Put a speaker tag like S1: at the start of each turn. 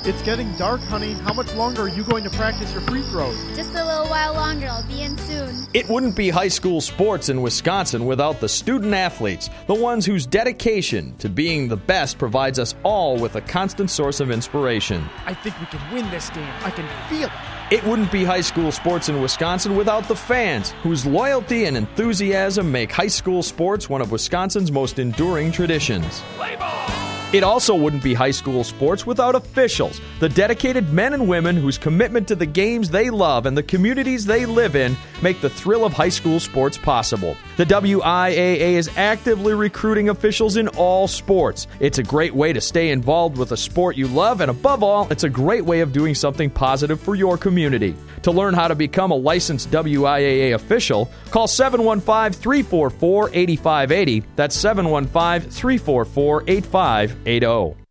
S1: It's getting dark, honey. How much longer are you going to practice your free throws?
S2: Just a little while longer. I'll be in soon.
S3: It wouldn't be high school sports in Wisconsin without the student athletes, the ones whose dedication to being the best provides us all with a constant source of inspiration.
S4: I think we can win this game. I can feel it.
S3: It wouldn't be high school sports in Wisconsin without the fans, whose loyalty and enthusiasm make high school sports one of Wisconsin's most enduring traditions.
S4: Play ball!
S3: It also wouldn't be high school sports without officials, the dedicated men and women whose commitment to the games they love and the communities they live in make the thrill of high school sports possible. The WIAA is actively recruiting officials in all sports. It's a great way to stay involved with a sport you love, and above all, it's a great way of doing something positive for your community. To learn how to become a licensed WIAA official, call 715-344-8580. That's 715-344-8580.